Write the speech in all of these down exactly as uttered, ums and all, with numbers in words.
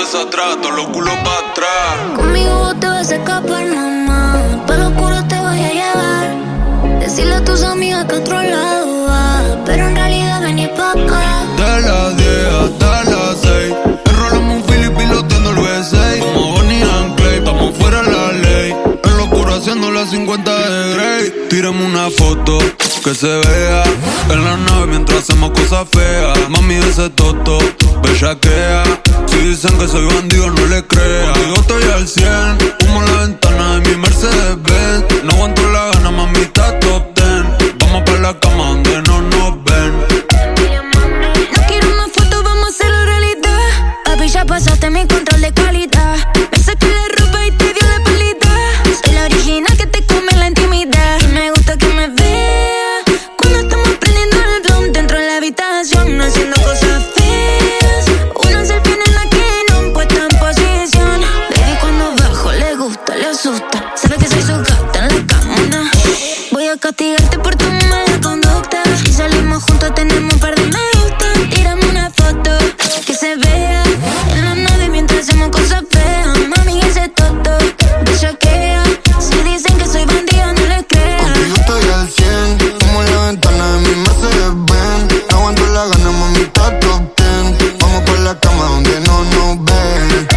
cabeza atrás, todos los culos para atrás. Conmigo vos te vas a escapar, mamá. Pa' lo oscuro te voy a llevar. Decirle a tus amigas que a otro lado va, pero en realidad venís pa' acá. De las diez hasta las seis, enrolamos un Philip piloteando el V seis. Como Bonnie and Clyde, estamos fuera de la ley. En lo oscuro haciendo las cincuenta de Grey. Tírame una foto que se vea en la nave mientras hacemos cosas feas. Mami, ese toto, bellaquea. Si dicen que soy bandido, no le crea. Contigo estoy al cien, humo en la ventana de mi Mercedes Benz. No aguanto la gana, mami, está top ten. Vamos pa' la cama donde no nos ven. No quiero más fotos, vamos a hacerlo realidad. Papi, ya pasaste mi control de calidad. Me saqué la ropa y te dio la palita. Soy la original que te come la intimidad. Y me gusta que me vea cuando estamos prendiendo el blunt dentro de la habitación, haciendo cosas feas. Una selfie en la que no puesta en posición. Baby, cuando bajo le gusta, le asusta. Sabe que soy su gata en la cama. Voy a castigarte por tu mala conducta. Si salimos juntos tenemos un par de me gusta. Tírame una foto que se vea en la nave mientras hacemos cosas feas. Mami, ese toto bellaquea. Si dicen que soy bandida, no les creas. Contigo estoy al cien, como en la ventana de mi Mercedes Benz. No aguanto la gana, mami, está top ten. Vamos por la cama donde no nos ven.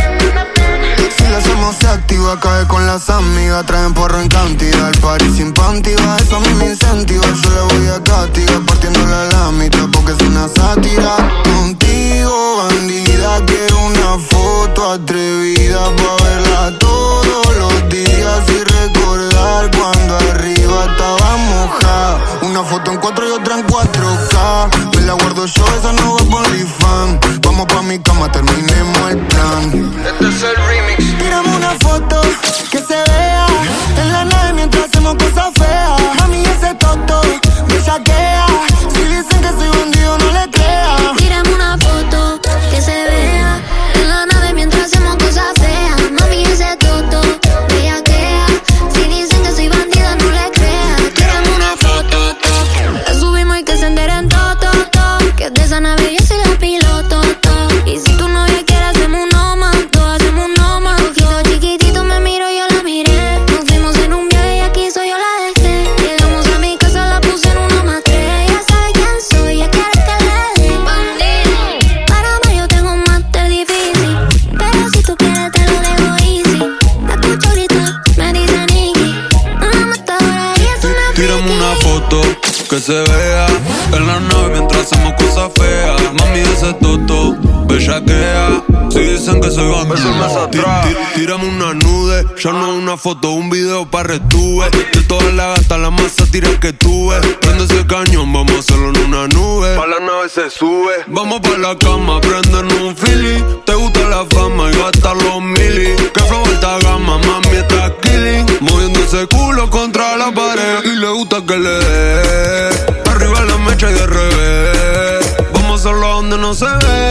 Si la hacemos se activa, cae con las amigas. Traen porro en cantidad, el party sin panty va. Eso a mí me incentiva, yo le voy a castigar partiéndola a la mitad porque es una sátira. Contigo, bandida, quiero una foto atrevida pa' verla todos los días y recordar cuando arriba estaba mojada. Una foto en cuatro y otra en cuatro K. Me la guardo yo, esa no va por OnlyFans. Vamos pa' mi cama, terminemos el plan. Este es el remix. Tírame una foto que se vea en la nave mientras hacemos cosas feas. Mami, ese toto me saquea. Si dicen que soy bandido, no le creas. Tírame una foto que se vea en la nave mientras hacemos cosas feas. Mami, ese toto bellaquea. Si dicen que soy bandida, no le creas. Tírame una foto, la subimos y que se enteren todo, todo. Que de esa nave yo soy la piloto, todo. Y si tu novia quiere hacemos un no más, todo hacemos un no más. Ojito chiquitito me miro, yo la miré. Nos fuimos en un viaje y aquí soy yo la dejé. Llegamos a mi casa, la puse en una más tres. Ya sabe quién soy, ya quiere que le dé. Bandido, para mí yo tengo un máster difícil, pero si tú quieres te lo dejo easy. La escucho ahorita, me dice Nicky. Una matadora y es una Tírame friki. una foto que se vea en la nave mientras hacemos cosas feas. Mami, ese toto bellaquea. Si dicen que soy bandido, más atrás. Tí- tí- Tírame una nude, ya no una foto, un video pa' retuve. De todas las gatas, la más sátira que tuve. Prende ese cañón, vamos a hacerlo en una nube. Pa' la nave se sube. Vamos pa' la cama, prendernos un Philly. Te gusta la fama y gastar los mili. Que flow alta gama, mami está killing. Moviendo ese culo contra la pared. Y le gusta que le dé arriba la mecha y de revés. Vamos a hacerlo donde no se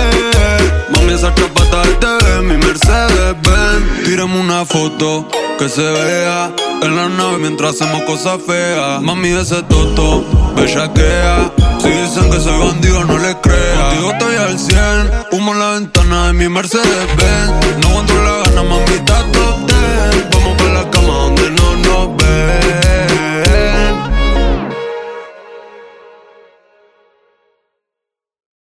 ve. Mami, esa chapata de T V, mi Mercedes Benz. Tírame una foto que se vea en la nave mientras hacemos cosas feas. Mami, ese toto bellaquea. Si dicen que soy bandido, no le creas. Contigo estoy al cien, humo en la ventana de mi Mercedes Benz. No aguanto la gana, mami, está top ten. Vamos pa'